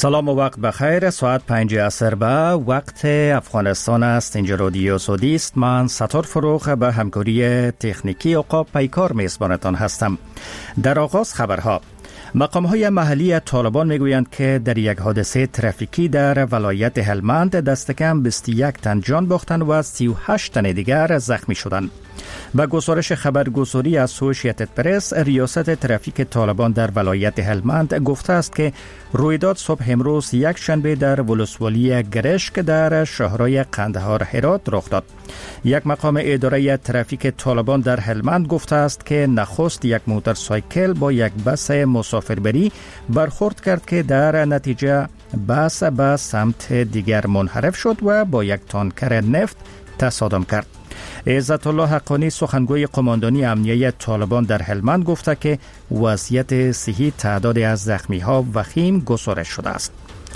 سلام و وقت بخیر. ساعت 5 عصر به وقت افغانستان است. اینجا رادیو سعودی است. من ستار فروخ به همکاری تکنیکی عقاب پیکار میزبانتان هستم. در آغاز خبرها. مقام‌های محلی طالبان میگویند که در یک حادثه ترافیکی در ولایت هلمند دست کم 21 تن جان باختند و 38 تن دیگر زخمی شدند. با گزارش خبرگزاری اسوسییتد پرس، ریاست ترافیک طالبان در ولایت هلمند گفته است که رویداد صبح امروز یک شنبه در ولسوالی گرشک در شهرهای قندهار هرات رخ داد. یک مقام اداره ترافیک طالبان در هلمند گفته است که نخست یک موتورسایکل با یک بس مسافربری برخورد کرد که در نتیجه بس به سمت دیگر منحرف شد و با یک تانکر نفت تصادم کرد. عزت الله حقانی سخنگوی قماندانی امنیه طالبان در هلمند گفته که وضعیت صحی تعدادی از زخمی‌ها وخیم گزارش شده است.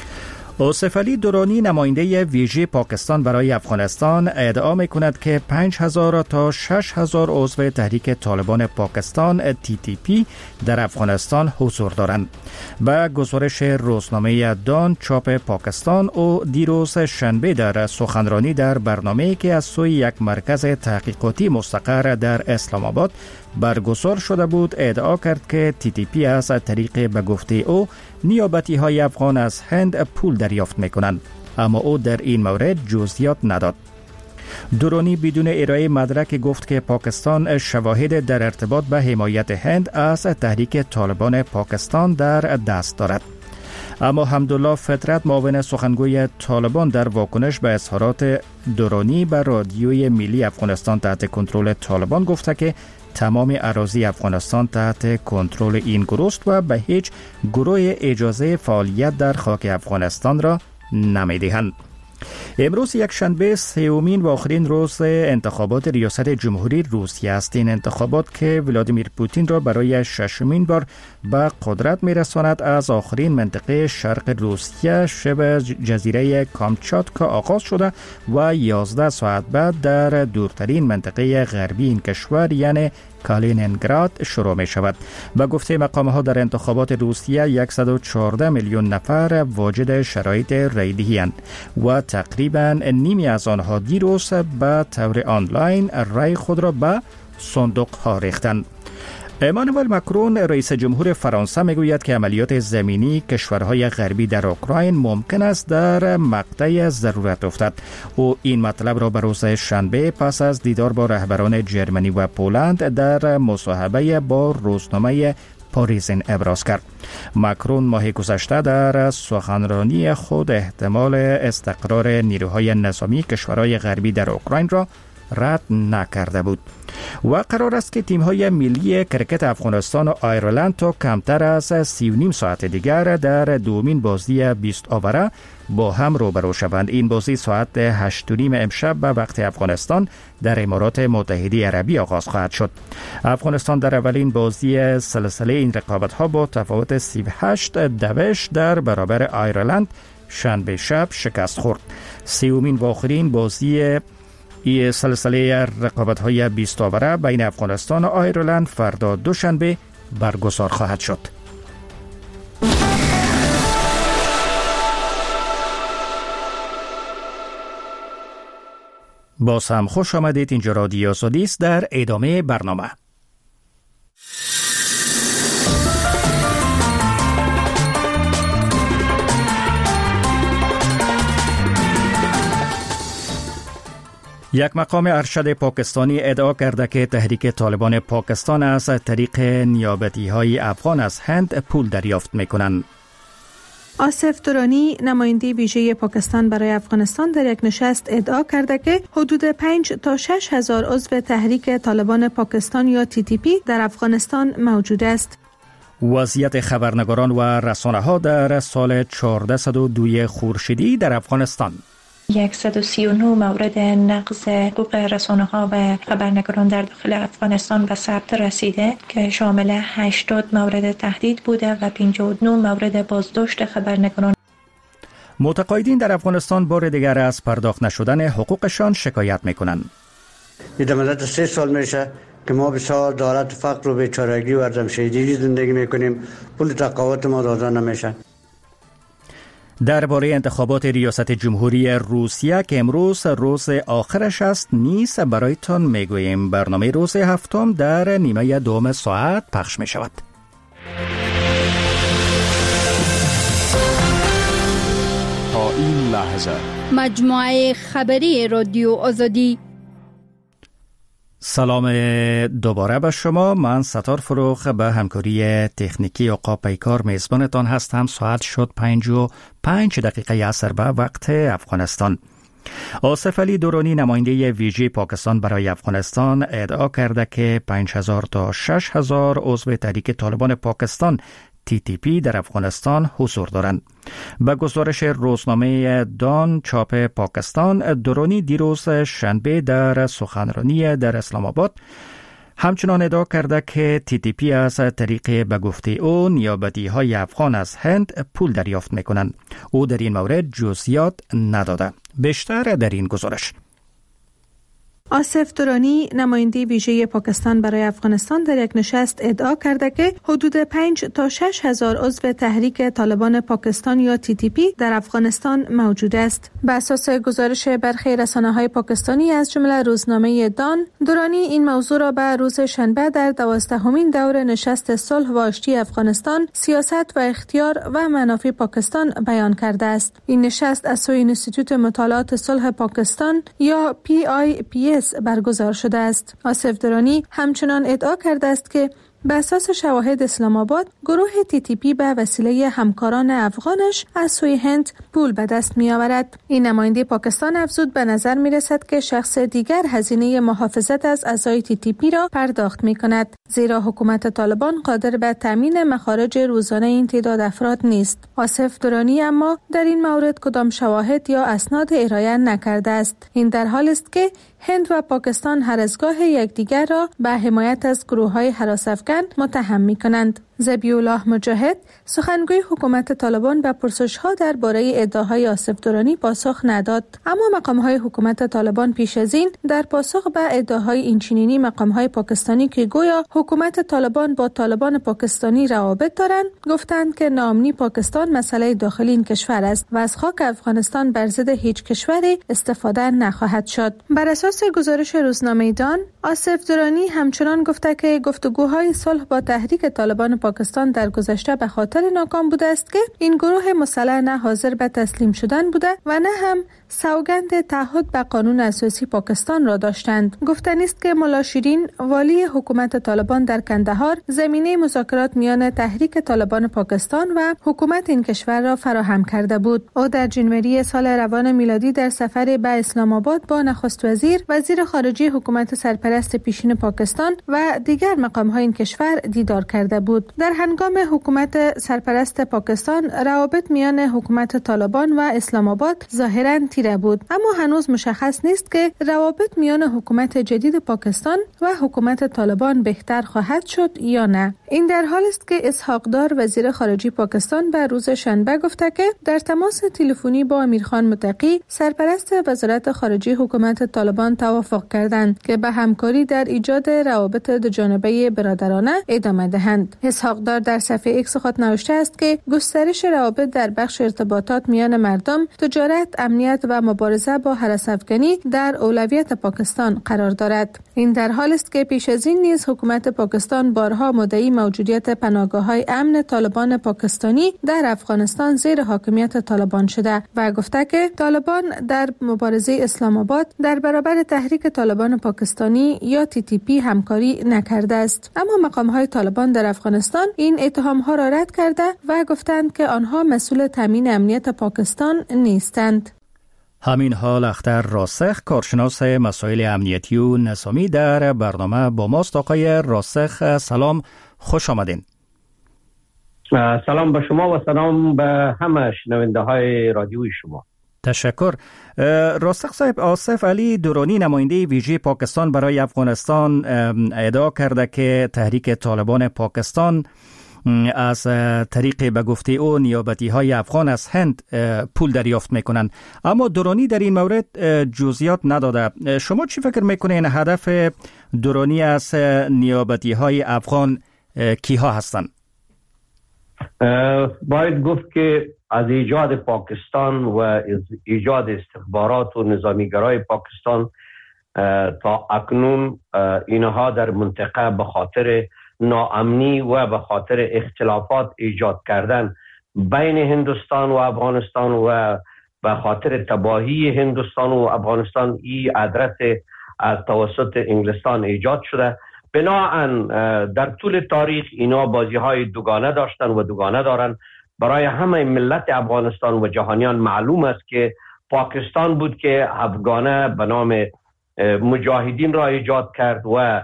آصف علی درانی نماینده ویژه پاکستان برای افغانستان ادعا می‌کند که 5000 تا 6000 عضو تحریک طالبان پاکستان TTP در افغانستان حضور دارند. با گزارش روزنامه دان چاپ پاکستان، او دیروز شنبه در سخنرانی در برنامه‌ای که از سوی یک مرکز تحقیقاتی مستقر در اسلام آباد برگزار شده بود ادعا کرد که TTP از طریق به گفته او نیابتی های افغان از هند پول دریافت میکنند، اما او در این مورد جزئیات نداد. درانی بدون ارائه مدرک گفت که پاکستان شواهد در ارتباط به حمایت هند از تحریک طالبان پاکستان در دست دارد. اما حمدالله فطرت معاون سخنگوی طالبان در واکنش به اظهارات درانی به رادیوی ملی افغانستان تحت کنترل طالبان گفته که تمام اراضی افغانستان تحت کنترل این گروه است و به هیچ گروه اجازه فعالیت در خاک افغانستان را نمی‌دهند. امروز یک شنبه سومین و آخرین روز انتخابات ریاست جمهوری روسیه است. این انتخابات که ولادیمیر پوتین را برای ششمین بار به قدرت میرساند از آخرین منطقه شرق روسیه شبه جزیره کامچاتکا آغاز شده و 11 ساعت بعد در دورترین منطقه غربی این کشور یعنی کالینینگراد شروع می شود. به گفته مقام‌ها در انتخابات روسیه 114 میلیون نفر واجد شرایط رایدهی اند و تقریباً نیمی از آنها دیروز به طور آنلاین رای خود را به صندوق ها ریختند. امانوئل مکرون رئیس جمهور فرانسه میگوید که عملیات زمینی کشورهای غربی در اوکراین ممکن است در مقطع ضرورت افتد. او این مطلب را به روز شنبه پس از دیدار با رهبران جرمنی و پولند در مصاحبه با روزنامه پاریزین ابراز کرد. مکرون ماه گذشته در سخنرانی خود احتمال استقرار نیروهای نظامی کشورهای غربی در اوکراین را رد نکرده بود. و قرار است که تیم‌های ملی کرکت افغانستان و آیرلند تا کمتر از 3.5 ساعت دیگر در دومین بازی 20 آوره با هم روبرو شوند. این بازی ساعت 8:30 امشب به وقت افغانستان در امارات متحده عربی آغاز خواهد شد. افغانستان در اولین بازی سلسله این رقابت‌ها با تفاوت 38 در برابر آیرلند شنبه شب شکست خورد. سومین و آخرین بازی این سلسله رقابت‌های 20 آوره بین افغانستان و آیرلند فردا دوشنبه برگزار خواهد شد. باز هم خوش آمدید. اینجا رادیو سعودی است. در ادامه برنامه یک مقام ارشد پاکستانی ادعا کرده که تحریک طالبان پاکستان از طریق نیابتی‌های افغان از هند پول دریافت می‌کنند. آصف درانی نماینده ویژه پاکستان برای افغانستان در یک نشست ادعا کرده که حدود 5 تا 6 هزار عضو تحریک طالبان پاکستان یا TTP در افغانستان موجود است. وضعیت خبرنگاران و رسانه‌ها در سال 1402 خورشیدی در افغانستان. 139 مورد نقض حقوق رسانه‌ها و خبرنگاران در داخل افغانستان به ثبت رسیده که شامل 80 مورد تهدید بوده و 59 مورد بازداشت خبرنگاران. متقاعدین در افغانستان بار دیگر از پرداخت نشدن حقوقشان شکایت می‌کنند. این مدت 3 سال میشه که ما بسیار دارد فقر و بیچارگی و عدم شهیدی زندگی می‌کنیم. پول تقاعد ما داده نمیشه. درباره انتخابات ریاست جمهوری روسیه که امروز روز آخرش است نیز برایتان میگوییم. برنامه روز هفتم در نیمه دوم ساعت پخش می شود. تا این لحظه مجموعه خبری رادیو آزادی. سلام دوباره به شما. من ستار فروخ به همکاری تکنیکی آقا پیکار میزبانتان هستم. ساعت شد 5:05 عصر به وقت افغانستان. آصف علی درانی نماینده ویژه پاکستان برای افغانستان ادعا کرده که 5000 تا 6000 عضو تحریک طالبان پاکستان TTP در افغانستان حضور دارند. به گزارش روزنامه دان چاپ پاکستان، درانی دیروز شنبه در سخنرانی در اسلام آباد همچنان ادعا کرده که TTP از طریق به گفته او نیابتی های افغان از هند پول دریافت می کنند. او در این مورد جزئیات نداده. بیشتر در این گزارش. آصف درانی نماینده ویژه پاکستان برای افغانستان در یک نشست ادعا کرده که حدود 5 تا 6 هزار عضو تحریک طالبان پاکستان یا TTP در افغانستان موجود است. بر اساس گزارش برخی رسانه‌های پاکستانی از جمله روزنامه دان، درانی این موضوع را به روز شنبه در 12مین دور نشست صلح و آشتی افغانستان، سیاست و اختیار و منافع پاکستان بیان کرده است. این نشست از سوی انستیتوت مطالعات صلح پاکستان یا PIPS برگزار شده است. آصف درانی همچنان ادعا کرده است که به اساس شواهد اسلام آباد، گروه TTP به وسیله همکاران افغانش از سوی هند پول به دست می آورد. این نماینده پاکستان افزود به نظر می رسد که شخص دیگر هزینه محافظت از اعضای TTP را پرداخت می کند، زیرا حکومت طالبان قادر به تامین مخارج روزانه این تعداد افراد نیست. آصف درانی اما در این مورد کدام شواهد یا اسناد ارائه نکرده است. این در حالی است که هند و پاکستان هر از گاه یکدیگر را به حمایت از گروه‌های هراس‌افکن متهم می‌کنند. ذبیح‌الله مجاهد، سخنگوی حکومت طالبان، به پرسش‌ها درباره ادعاهای آصف درانی پاسخ نداد، اما مقام‌های حکومت طالبان پیش از این در پاسخ به ادعاهای اینچنینی مقام‌های پاکستانی که گویا حکومت طالبان با طالبان پاکستانی روابط دارند، گفتند که ناامنی پاکستان مسئله داخلی این کشور است و از خاک افغانستان بر ضد هیچ کشوری استفاده نخواهد شد. بر اساس گزارش روزنامه دان، آصف درانی همچنان گفته که گفتگوهای صلح با تحریک طالبان پاکستان در گذشته به خاطر ناکام بوده است که این گروه مسلح نه حاضر به تسلیم شدن بوده و نه هم سوگند تعهد به قانون اساسی پاکستان را داشتند. گفتنی است که ملا شیرین، والی حکومت طالبان در کندهار، زمینه مذاکرات میان تحریک طالبان پاکستان و حکومت این کشور را فراهم کرده بود. او در جنوری سال روان میلادی در سفر به اسلام آباد با نخست وزیر خارجه حکومت سرپرست پیشین پاکستان و دیگر مقام‌های این کشور دیدار کرده بود. در هنگام حکومت سرپرست پاکستان، روابط میان حکومت طالبان و اسلام آباد ظاهراً تیره بود، اما هنوز مشخص نیست که روابط میان حکومت جدید پاکستان و حکومت طالبان بهتر خواهد شد یا نه. این در حالی است که اسحاق دار، وزیر خارجه پاکستان، به روز شنبه گفته که در تماس تلفنی با امیرخان متقی، سرپرست وزارت خارجه حکومت طالبان، توافق کردند که به همکاری در ایجاد روابط دوجانبه برادرانه ادامه دهند. اسحاق دار در صفحه ایکس خود نوشته است که گسترش روابط در بخش ارتباطات میان مردم، تجارت، امنیت و مبارزه با هراس‌افکنی در اولویت پاکستان قرار دارد. این در حالی است که پیش از این نیز حکومت پاکستان بارها مدعی موجودیت پناهگاه‌های امن طالبان پاکستانی در افغانستان زیر حاکمیت طالبان شده و گفته که طالبان در مبارزه اسلام آباد در برابر تحریک طالبان پاکستانی یا TTP همکاری نکرده است. اما مقام‌های طالبان در افغانستان این اتهام‌ها را رد کرده و گفتند که آنها مسئول تامین امنیت پاکستان نیستند. همین حال اختر راسخ، کارشناس مسائل امنیتی و نظامی، در برنامه با ماست. آقای راسخ سلام، خوش آمدین. سلام به شما و سلام به همه شنونده های رادیوی شما. تشکر. راسخ صاحب، آصف علی درانی نماینده ویژه پاکستان برای افغانستان ادعا کرده که تحریک طالبان پاکستان از طریق به گفته او نیابتی های افغان از هند پول دریافت میکنند، اما درانی در این مورد جزئیات نداده. شما چی فکر میکنین هدف درانی از نیابتی های افغان کیها هستند؟ باید گفت که از ایجاد پاکستان و از ایجاد استخبارات و نظامیگرای پاکستان تا اکنون اینها در منطقه به خاطر ناامنی و به خاطر اختلافات ایجاد کردن بین هندوستان و افغانستان و به خاطر تباهی هندوستان و افغانستان این ادرس از توسط انگلستان ایجاد شده. بناهن در طول تاریخ اینا بازی های دوگانه داشتن و دوگانه دارن. برای همه ملت افغانستان و جهانیان معلوم است که پاکستان بود که افغانه به نام مجاهدین را ایجاد کرد و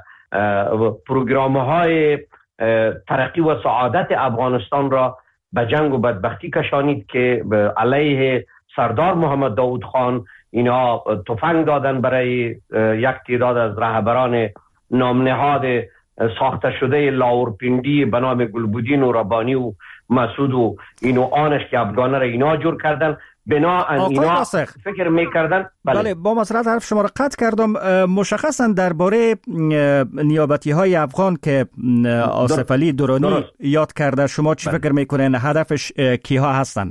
پروگرام های ترقی و سعادت افغانستان را به جنگ و بدبختی کشانید که علیه سردار محمد داود خان اینا تفنگ دادن برای یک تعداد از رهبران نامنهاد ساخته شده لاورپیندی به نام گلبودین و ربانی و مسعود و اینو آنش که افغانه را اینا جور کردن. بناهن اینا فکر میکردن. بله با مسئله حرف شما را قطع کردم. مشخصا درباره نیابتی های افغان که آصف علی درانی یاد کرده، شما چی فکر میکنین هدفش کیها هستن؟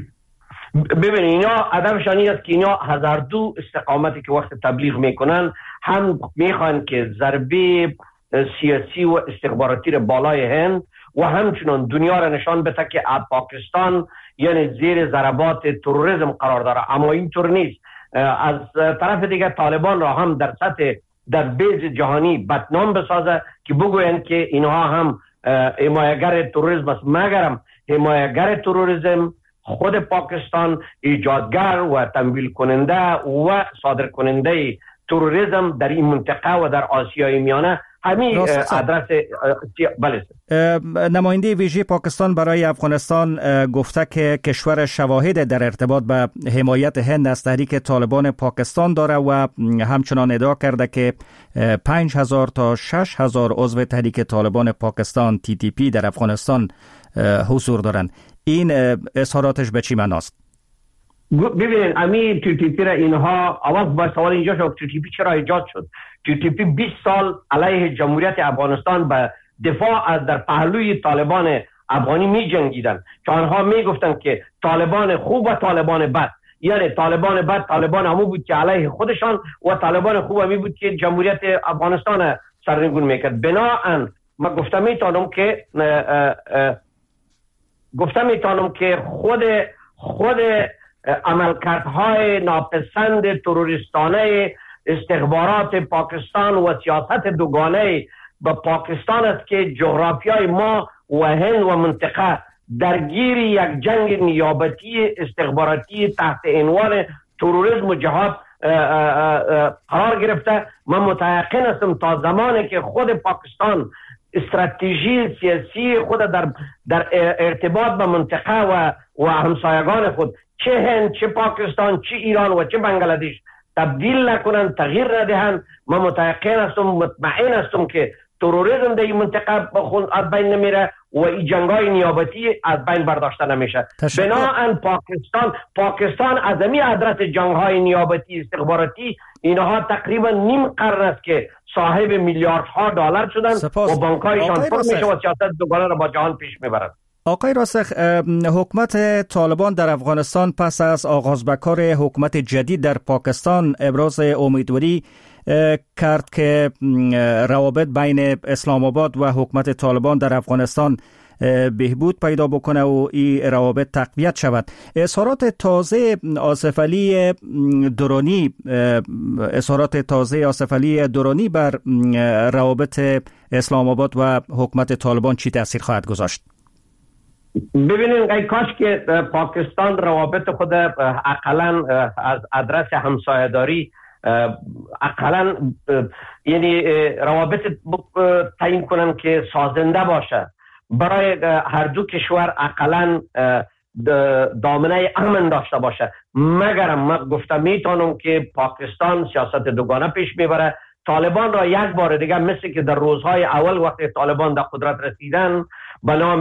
ببینید اینا هدفشان این است که اینا هزار دو استقامتی که وقت تبلیغ میکنن هم میخوان که ضربه سیاسی و استخباراتی را بالای هند و همچنان دنیا را نشان بده که پاکستان یعنی زیر ضربات تروریسم قرار داره. اما اینطور نیست. از طرف دیگه طالبان را هم در سطح در بیز جهانی بدنام بسازه که بگوین که اینها هم حمایتگر تروریسم است، مگرم حمایتگر تروریسم خود پاکستان ایجادگر و تمویل کننده و صادر کننده تروریسم در این منطقه و در آسیای میانه همین ادرس. بله. نماینده ویژه پاکستان برای افغانستان گفته که کشور شواهد در ارتباط به حمایت هند از تحریک طالبان پاکستان داره و همچنان ادعا کرده که 5000 تا 6000 عضو تحریک طالبان پاکستان TTP در افغانستان حضور دارند. این اظهاراتش به چی معناست؟ ببینید امی TTP را اینها اول با سوال اینجا شد TTP چرا ایجاد شد؟ TTP 20 سال علیه جمهوریت افغانستان به دفاع از در پهلوی طالبان افغانی می جنگیدن که آنها می گفتن که طالبان خوب و طالبان بد، یعنی طالبان بد طالبان همو بود که علیه خودشان و طالبان خوب همی بود که جمهوریت افغانستان سرنگون میکرد. بناهن من گفتم میتونم که خود عملکردهای ناپسند تروریستانه استخبارات پاکستان و سیاست دوگانه به پاکستان است که جغرافیای ما و هند و منطقه درگیر یک جنگ نیابتی استخباراتی تحت عنوان تروریسم و جهاد قرار گرفته. من متيقن هستم تا زمانی که خود پاکستان استراتژی سیاسی خود در ارتباط به منطقه و همسایگان خود چه هند چه پاکستان چه ایران و چه بنگلادش تبدیل نکنن، تغییر ندهن، من متيقن هستم مطمئن هستم که تروریسم در این منطقه از بین نمیره و این جنگای نیابتی از بین برداشته نمیشه. بناهن پاکستان از این ادرس جنگهای نیابتی استخباراتی اینها تقریبا نیم قرن است که صاحب میلیاردها دلار شدن و بانک‌هایشان پر میشه و سیاست دوگانه را با جهان پیش میبرند. آقای راسخ، حکومت طالبان در افغانستان پس از آغاز به کار حکومت جدید در پاکستان ابراز امیدواری کرد که روابط بین اسلام آباد و حکومت طالبان در افغانستان بهبود پیدا بکنه و این روابط تقویت شود. اظهارات تازه آصف علی درانی بر روابط اسلام آباد و حکومت طالبان چی تاثیر خواهد گذاشت؟ ببینید ای کاش که پاکستان روابط خود اقلا از ادرس همسایه‌داری اقلا یعنی روابط تعیین کنن که سازنده باشه برای هر دو کشور، اقلا دامنه امن داشته باشه. مگرم من گفتم میتونم که پاکستان سیاست دوگانه پیش میبره، طالبان را یک بار دیگه مثل که در روزهای اول وقت طالبان در قدرت رسیدن به نام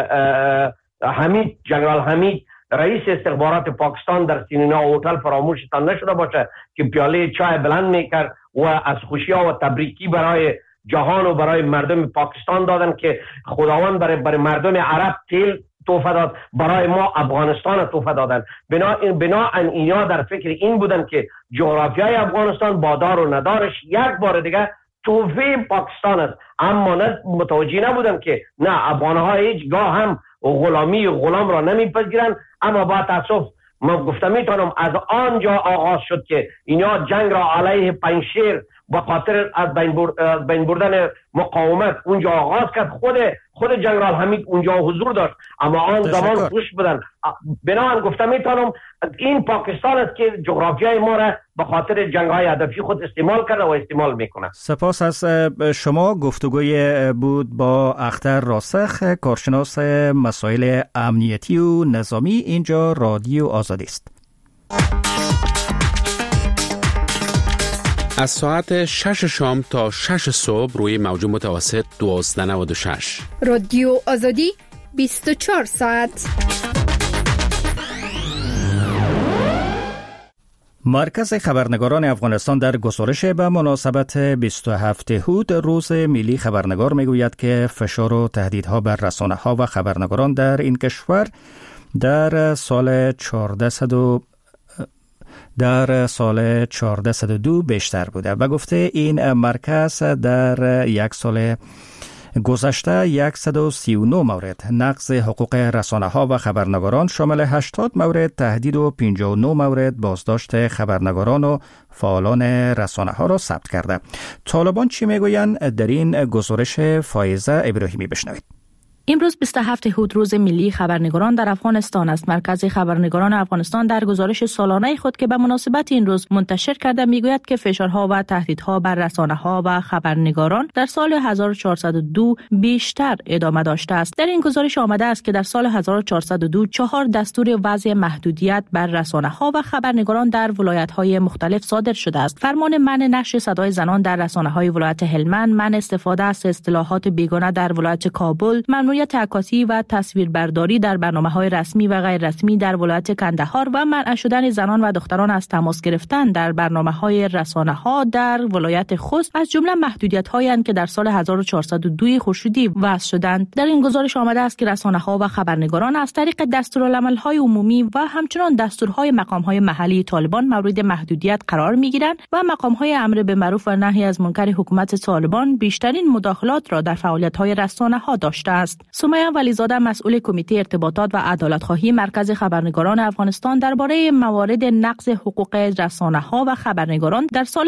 جنرال حمید رئیس استخبارات پاکستان در سینینا هتل فراموشتان نشده باشه که پیاله چای بلند میکرد و از خوشی و تبریکی برای جهان و برای مردم پاکستان دادن که خداوند برای مردم عرب تیل تحفه داد، برای ما افغانستان تحفه دادن. بناهن اینا در فکر این بودن که جغرافیای افغانستان با دار و ندارش یک بار دیگه تحفه پاکستان است، اما متوجه نبودن که نه، افغانها هیچگاه هم غلام را نمیپذیرن. اما با تاسف من گفتم میتونم از آنجا آغاز شد که اینا جنگ را علیه پنجشیر با خاطر از بین بردن مقاومت اونجا آغاز کرد. خود جنرال حمید اونجا حضور داشت، اما آن زمان خوش بودن. بنابراین گفتم میتونم این پاکستان است که جغرافیای ما را به خاطر جنگ‌های هدفی خود استعمال کرده و استعمال میکنه. سپاس از شما. گفتگوی بود با اختر راسخ، کارشناس مسائل امنیتی و نظامی. اینجا رادیو آزادی است. از ساعت 6 شام تا 6 صبح روی موج متوسط 1296. رادیو آزادی 24 ساعت. مرکز خبرنگاران افغانستان در گزارش به مناسبت 27 هود روز ملی خبرنگار میگوید که فشار و تهدیدها بر رسانه‌ها و خبرنگاران در این کشور در سال 1402 بیشتر بوده و گفته این مرکز در یک سال گذشته 139 مورد نقض حقوق رسانه‌ها و خبرنگاران شامل 80 مورد تهدید و 59 مورد بازداشت خبرنگاران و فعالان رسانه‌ها را ثبت کرده. طالبان چی میگویند؟ در این گزارش فایزه ابراهیمی بشنوید. امروز 27 هود روز ملی خبرنگاران در افغانستان است. مرکز خبرنگاران افغانستان در گزارش سالانه خود که به مناسبت این روز منتشر کرده میگوید که فشارها و تهدیدها بر رسانه‌ها و خبرنگاران در سال 1402 بیشتر ادامه داشته است. در این گزارش آمده است که در سال 1402 4 دستور وضع محدودیت بر رسانه‌ها و خبرنگاران در ولایت‌های مختلف صادر شده است. فرمان منع نشر صدای زنان در رسانه‌های ولایت هلمند، منع استفاده از اصطلاحات بیگانه در ولایت کابل، ممنوعیت عکاسی و تصویربرداری در برنامه‌های رسمی و غیر رسمی در ولایت کندهار و منع شدن زنان و دختران از تماس گرفتن در برنامه‌های رسانه‌ها در ولایت خوست از جمله محدودیت‌هایی که در سال 1402 خورشیدی وضع شدند. در این گزارش آمده است که رسانه‌ها و خبرنگاران از طریق دستورالعمل‌های عمومی و همچنین دستورهای مقام‌های محلی طالبان مورد محدودیت قرار می‌گیرند و مقام‌های امر به معروف و نهی از منکر حکومت طالبان بیشترین مداخلات را در فعالیت‌های رسانه‌ها داشته است. سمیه ولیزاده مسئول کمیته ارتباطات و عدالت‌خواهی مرکز خبرنگاران افغانستان درباره موارد نقض حقوق رسانه‌ها و خبرنگاران در سال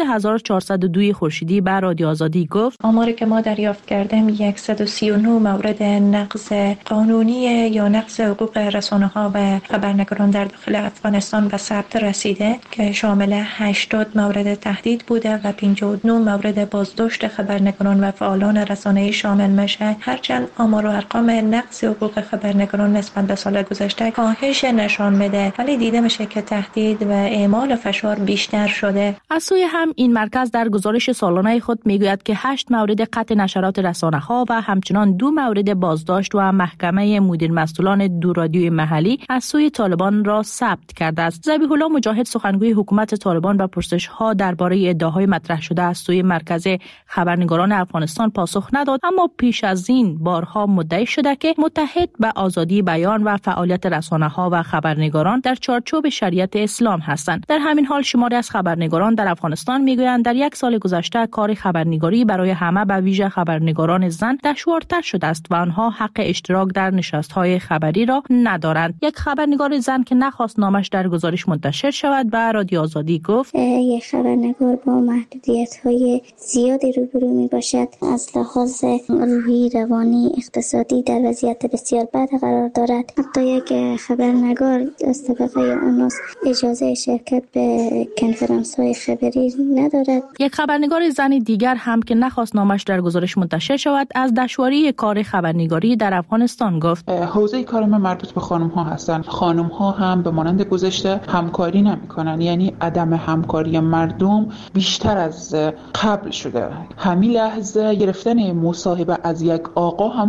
1402 خورشیدی به رادیو آزادی گفت: آماری که ما دریافت کردیم 139 مورد نقض قانونی یا نقض حقوق رسانه‌ها و خبرنگاران در داخل افغانستان به ثبت رسیده که شامل 80 مورد تهدید بوده و 59 مورد بازداشت خبرنگاران و فعالان رسانه‌ای شامل میشه. هرچند آمار و ارقام نقض حقوق خبرنگاران نسبت به سال گذشته کاهش نشان میده، ولی دیده میشه که تهدید و اعمال فشار بیشتر شده. از سوی هم این مرکز در گزارش سالانه خود میگوید که 8 مورد قطع نشرات رسانه‌ها و همچنان 2 مورد بازداشت و محکمه مدیر مسئولان دو رادیوی محلی از سوی طالبان را ثبت کرده است. ذبیح الله مجاهد سخنگوی حکومت طالبان به پرسش‌ها درباره ادعاهای مطرح شده از سوی مرکز خبرنگاران افغانستان پاسخ نداد، اما پیش از این بارها مدعی شده که متحد به آزادی بیان و فعالیت رسانه‌ها و خبرنگاران در چارچوب شریعت اسلام هستند. در همین حال شماری از خبرنگاران در افغانستان میگویند در یک سال گذشته کار خبرنگاری برای همه به ویژه خبرنگاران زن دشوارتر شده است و آنها حق اشتراک در نشست‌های خبری را ندارند. یک خبرنگار زن که نخواست نامش در گزارش منتشر شود به رادیو آزادی گفت: یک خبرنگار با محدودیت‌های زیادی روبرو میباشد، از لحاظ روحی، روانی، اقتصادی در وضعیت بسیار بد قرار دارد. حتی یک خبرنگار از طبقه اوناس اجازه شرکت به کنفرانس‌های خبری ندارد. یک خبرنگار زن دیگر هم که نخواست نامش در گزارش منتشر شود از دشواری کار خبرنگاری در افغانستان گفت: حوزه کار من مربوط به خانم‌ها هستند. خانم‌ها هم به مانند گذشته همکاری نمی‌کنند، یعنی عدم همکاری مردم بیشتر از قبل شده. همین لحظه گرفتن مصاحبه از یک آقا هم سخت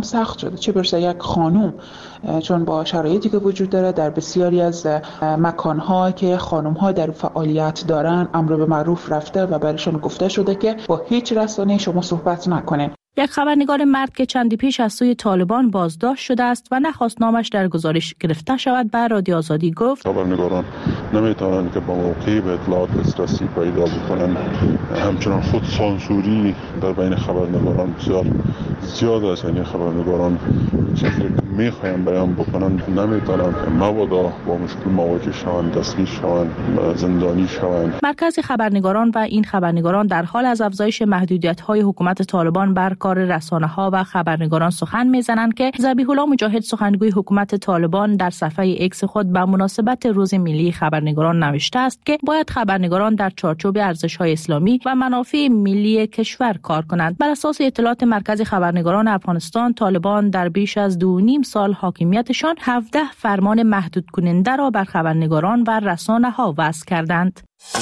شده، چه برسه یک خانم، چون با شرایطی که وجود داره در بسیاری از مکان‌ها که خانم‌ها در فعالیت دارن امر به معروف رفته و برایشون گفته شده که با هیچ رسانه‌ای شما صحبت نکنید. یک خبرنگار مرد که چندی پیش از سوی طالبان بازداشت شده است و نخواست نامش در گزارش گرفته شود به رادیو آزادی گفت خبرنگاران نمیتونن که با موقعی به اطلاعات دسترسی پیدا بکنن. همچنان خود سانسوری در بین خبرنگاران بسیار زیاد است، یعنی خبرنگاران چیزی که میخواین بیان بکنن نمیتونن، مبادا با مشکل مواجه شوند، دستگیر شوند، زندانی شوند. مرکز خبرنگاران و این خبرنگاران در حال از افزایش محدودیت‌های حکومت طالبان بر کار رسانه‌ها و خبرنگاران سخن می‌زنند که ذبیح الله مجاهد سخنگوی حکومت طالبان در صفحه ایکس خود به مناسبت روز ملی خبرنگاران نوشته است که باید خبرنگاران در چارچوب ارزش‌های اسلامی و منافع ملی کشور کار کنند. بر اساس اطلاعات مرکز خبرنگاران افغانستان، طالبان در بیش از 2.5 سال حاکمیتشان 17 فرمان محدود کننده را بر خبرنگاران و رسانه‌ها وضع کردند.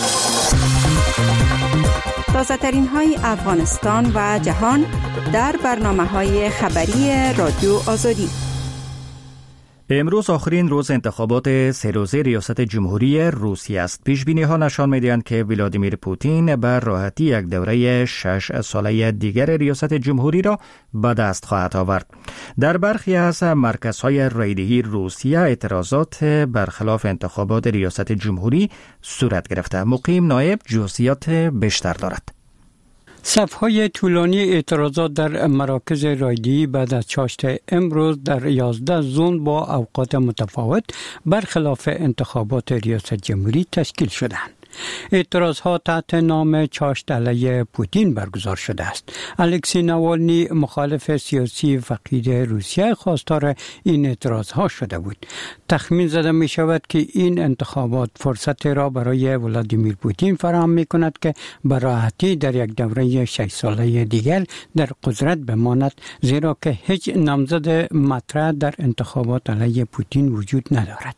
تازه‌ترین های افغانستان و جهان در برنامه‌های خبری رادیو آزادی. امروز آخرین روز انتخابات 3 روزه ریاست جمهوری روسیه است. پیش‌بینی‌ها نشان می‌دهند که ولادیمیر پوتین به راحتی یک دوره 6 ساله دیگر ریاست جمهوری را به دست خواهد آورد. در برخی از مرکزهای رایدهی روسیه اعتراضات برخلاف انتخابات ریاست جمهوری صورت گرفته. مقیم نایب جزئیات بیشتر دارد. صف‌های طولانی اعتراضات در مراکز رایدهی بعد از چاشت امروز در 11 زون با اوقات متفاوت برخلاف انتخابات ریاست جمهوری تشکیل شدند. اعتراضها تحت نام چاشت علیه پوتین برگزار شده است. الکسی ناوالنی مخالف سیاسی فقید روسیه خواستار این اعتراضها شده بود. تخمین زده می شود که این انتخابات فرصت را برای ولادیمیر پوتین فراهم می کند که به راحتی در یک دوره 6 ساله دیگر در قدرت بماند، زیرا که هیچ نامزد مطرح در انتخابات علیه پوتین وجود ندارد.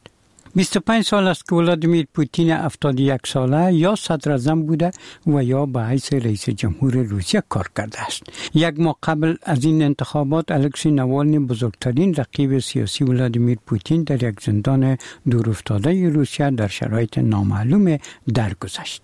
25 سال است که ولادیمیر پوتین 71 ساله یا صدر اعظم بوده و یا به حیث رئیس جمهور روسیه کار کرده است. یک ماه قبل از این انتخابات الکسی ناوالنی بزرگترین رقیب سیاسی ولادیمیر پوتین در یک زندان دورافتاده روسیه در شرایط نامعلوم درگذشت.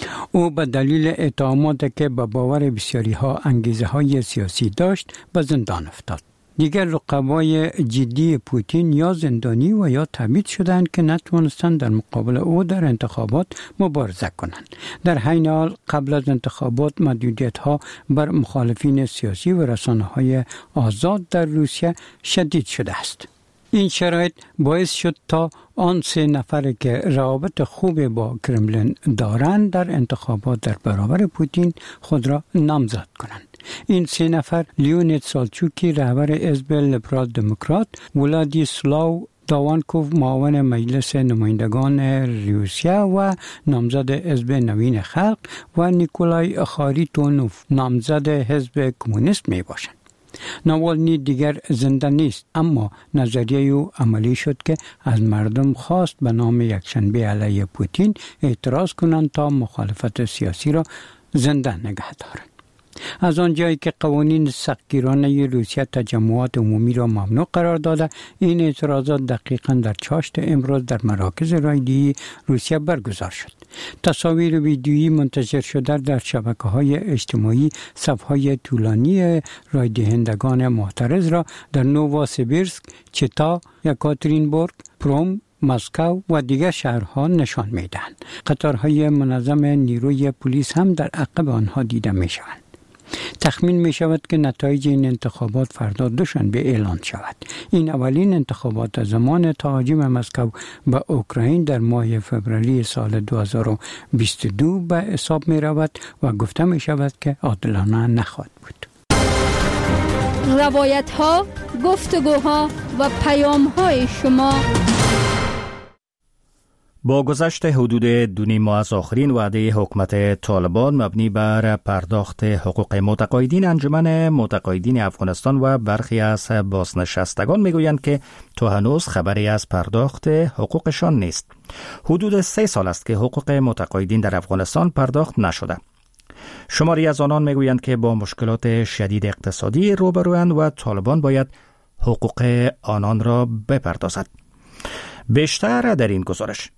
او به دلیل اتهاماتی که به باور بسیاری ها انگیزه های سیاسی داشت به زندان افتاد. دیگر رقبای جدی پوتین یا زندانی و یا تبعید شدند که نتوانستند در مقابل او در انتخابات مبارزه کنند. در حین حال قبل از انتخابات محدودیت‌ها بر مخالفین سیاسی و رسانه‌های آزاد در روسیه شدید شده است. این شرایط باعث شد تا آن 3 نفر که روابط خوب با کرملین دارند در انتخابات در برابر پوتین خود را نامزد کنند. این 3 نفر لیونید سالچوکی رهبر حزب لیبرال دموکرات، ولادیسلاو داوانکوف معاون مجلس نمایندگان روسیه و نامزد حزب نوین خلق و نیکولای خاریتونوف نامزد حزب کمونیست می باشند. ناوالنی دیگر زنده نیست، اما نظریه او عملی شد که از مردم خواست به نام یکشنبه علیه پوتین اعتراض کنند تا مخالفت سیاسی را زنده نگه دارند. از آنجایی که قوانین سختگیرانه روسیه تجمعات عمومی را ممنوع قرار داده، این اعتراضات دقیقاً در چاشت امروز در مراکز رایدهی روسیه برگزار شد. تصاویر ویدیویی منتشر شده در شبکه‌های اجتماعی صف‌های طولانی رایدهندگان معترض را در نوواسیبیرسک، چیتا، یکاترینبورگ، پروم، مسکو و دیگر شهرها نشان می‌دهند. قطارهای منظم نیروی پلیس هم در عقب آنها دیده می‌شوند. تخمین می شود که نتایج این انتخابات فردا دوشنبه اعلان شود. این اولین انتخابات زمان تهاجم مسکو به اوکراین در ماه فوریه سال 2022 به حساب می رود و گفته می شود که عادلانه نخواهد بود. روایت ها، گفتگوها و پیام های شما. با گذشت حدود 2.5 ماه از آخرین وعده حکومت طالبان مبنی بر پرداخت حقوق متقاعدین، انجمن متقاعدین افغانستان و برخی از بازنشستگان میگویند که تا هنوز خبری از پرداخت حقوقشان نیست. حدود 3 سال است که حقوق متقاعدین در افغانستان پرداخت نشده. شماری از آنان میگویند که با مشکلات شدید اقتصادی روبروند و طالبان باید حقوق آنان را بپردازد. بیشتر در این گزارش.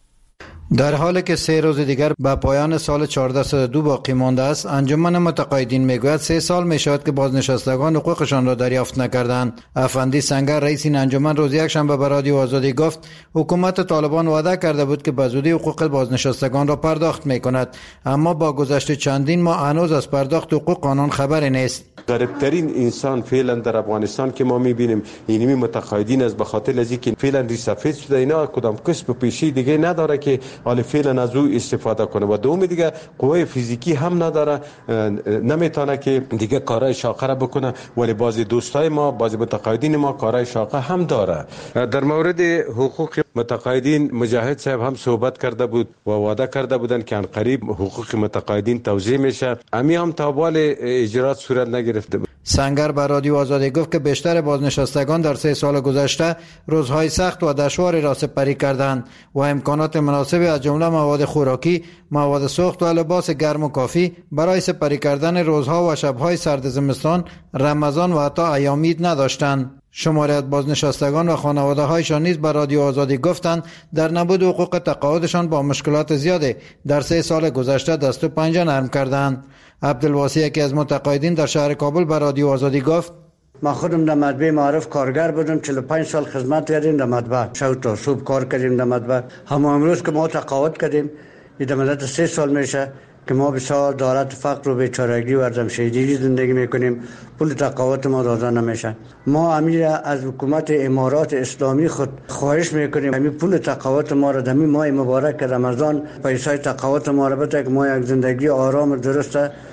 در حالی که 3 روز دیگر به پایان سال 1402 باقی مانده است، انجمن متقاعدین میگوید 3 سال می شود که بازنشستگان حقوقشان را دریافت نکردند. افندی سنگر رئیس این انجمن روز یکشنبه به رادیو آزادی گفت حکومت طالبان وعده کرده بود که به زودی حقوق بازنشستگان را پرداخت می کند، اما با گذشت چندین ماه هنوز از پرداخت حقوق آنان خبری نیست. غریبترین انسان فعلا در افغانستان که ما میبینیم اینمی متقاعدین از به خاطر از اینکه فعلا ریسفید شده، اینا کدام کسب و پیشی دیگه نداره که حالا فعلا از او استفاده کنه و دوم دیگه قوه فیزیکی هم نداره، نمیتونه که دیگه کارهای شاقه را بکنه، ولی بعضی دوستای ما، بعضی متقاعدین ما کارهای شاقه هم داره. در مورد حقوق متقاعدین مجاهد صاحب هم صحبت کرده بود و وعده کرده بودن که قریب حقوق متقاعدین توزیع میشه، امی هم تا حال اجرات صورت نگرفته بود. سنگر به رادیو آزادی گفت که بیشتر بازنشستگان در 3 سال گذشته روزهای سخت و دشواری را سپری کردند و امکانات مناسبی از جمله مواد خوراکی، مواد سوخت و لباس گرم و کافی برای سپری کردن روزها و شبهای سرد زمستان، رمضان و حتی ایام عید نداشتند. شماری از بازنشستگان و خانواده‌هایشان نیز به رادیو آزادی گفتند در نبود حقوق تقاعدشان با مشکلات زیادی در 3 سال گذشته دست و پنجه نرم کردند. عبدالواسی یکی از متقاعدین در شهر کابل به رادیو آزادی گفت ما خودم در مطبع معارف کارگر بودم، 45 سال خدمت کردیم در مطبع، شب تا صبح کار کردیم در مطبع. همون امروز که ما تقاعد کردیم در مدت 3 سال میشه که ما بسیار دارد فقر و بیچارگی و عدم‌شهیدگی زندگی میکنیم، پول تقاعد ما داده نمیشه. ما امیر از حکومت امارات اسلامی خود خواهش میکنیم همین پول تقاعد ما را در این ماه مبارک رمضان پیسای تقاعد ما را بده که ما یک زندگی آرام و درست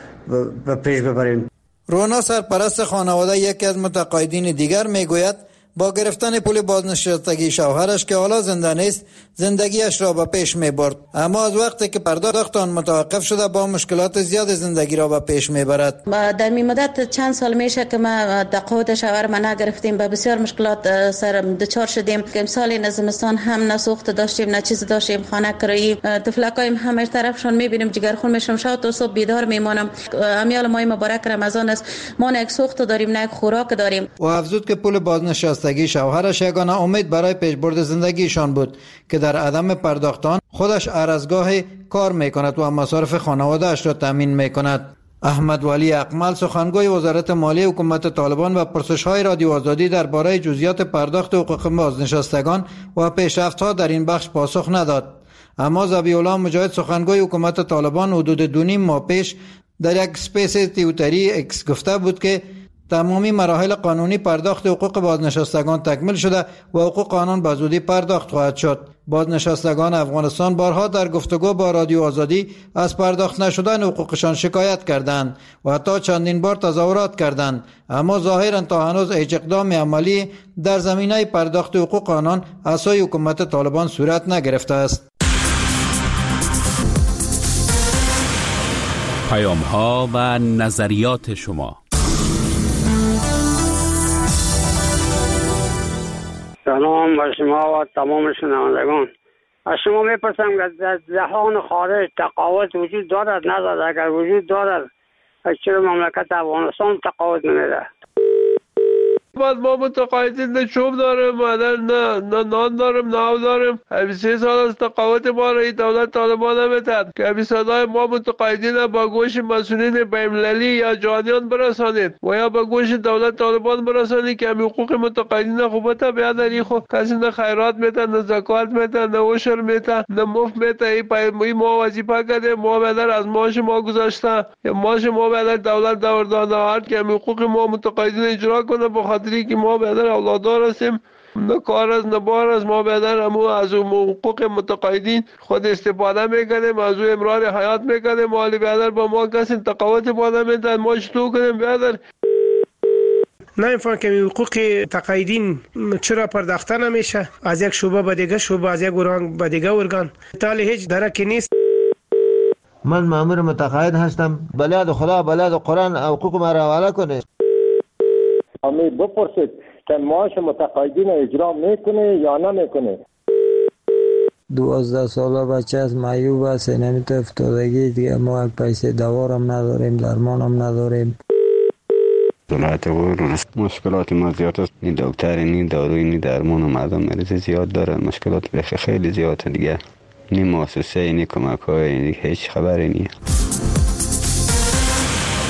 به پیش ببریم. رونا سرپرست خانواده یکی از متقاعدین دیگر میگوید با گرفتن پول بازنشستگی شوهرش که حالا زنده نیست زندگیش را به پیش میبرد، اما از وقتی که پرداخت آن متوقف شده با مشکلات زیاد زندگی را به پیش میبرد. در می مدت چند سال میشه که ما تقاعد شوهرم نگرفتیم، به بسیار مشکلات سر دچار شدیم که امسال زمستان هم نه سوخت داشتیم نه چیز داشتیم، خانه کرایی، طفلکایم همه طرفشون میبینیم جگرخون میشم، شب تا صبح بیدار میمونم. امیال ماه مبارک رمضان است، ما نه یک سوخت داریم نه یک خوراک داریم. و افزود که پول بازنشستگی شوهرش یگانه امید برای پیشبرد زندگیشان بود که در عدم پرداختان خودش ارزگاه کار میکند و مصارف خانواده‌اش را تامین میکند. احمد ولی اقمل سخنگوی وزارت مالی حکومت طالبان و پرسش‌های رادیو آزادی درباره جزئیات پرداخت حقوق بازنشستگان و پیشرفت‌ها در این بخش پاسخ نداد. اما ذبیح الله مجاهد سخنگوی حکومت طالبان حدود 2.5 ماه پیش در یک اسپیس توییتری اکس گفته بود که تمامی مراحل قانونی پرداخت حقوق بازنشستگان تکمیل شده و حقوق آنان به زودی پرداخت خواهد شد. بازنشستگان افغانستان بارها در گفتگو با رادیو آزادی از پرداخت نشدن حقوقشان شکایت کردند و حتی چندین بار تظاهرات کردند، اما ظاهرا تا هنوز هیچ اقدام عملی در زمینه پرداخت حقوق آنان از سوی حکومت طالبان صورت نگرفته است. پیام‌ها و نظریات شما. سلام بر شما و تمام شنوندگان. از شما میپرسم که در جهان خارج تقاعد وجود دارد ندارد؟ اگر وجود دارد چرا مملکت افغانستان تقاعد نمیده؟ بعد ما متقاعدین نه چوب داریم نه نان داریم نه آب داریم. 3 سال از تقاعد ما را دولت طالبان نمیدهد که صدای ما متقاعدین با گوش مسئولین بین‌المللی یا جهانیان برسانید و یا با گوش دولت طالبان برسانید که حقوق متقاعدین خوبت بیادری خو کسی نه خیرات میده نه زکات میده نه عشر میده نه مفت میده. این ما وظیفه کرده، ما بدر از معاش ما گذاشته یا معاش ما بدر دولت داور که حقوق ما متقاعدین اجرا کنه، بخاطر که ما بدر اولادار هستیم، نه کار از نه بار از ما بدر همون از حقوق متقاعدین خود استفاده میکنیم، از او امرار حیات میکنیم. مالی بدر با ما کسی تقاعد پاده میدن، ما چطور کنیم بدر؟ نمیفهم که حقوق تقاعدین چرا پرداخته نمیشه از یک شعبه به دیگه شعبه، از یک ارگان به دیگه ارگان، تالی هیچ درکی نیست. من مأمور متقاعد هستم، بلاد خدا بلاد قرآن حقوق ما را حواله کنه. امی بپرسید که معاش متقاعدین اجرا میکنه یا نمیکنه. 12 ساله بچه از معیوب است، نمیت افتادگی دیگه، ما پیسه دوارم نداریم، درمانم نداریم. ولایت غور مشکلات ما زیاد است. این دکتر این داروی این درمان و مردم مریض زیاد دارن. مشکلات خیلی زیاده دیگه. نی مؤسسه نی کمک های هیچ خبری نیست.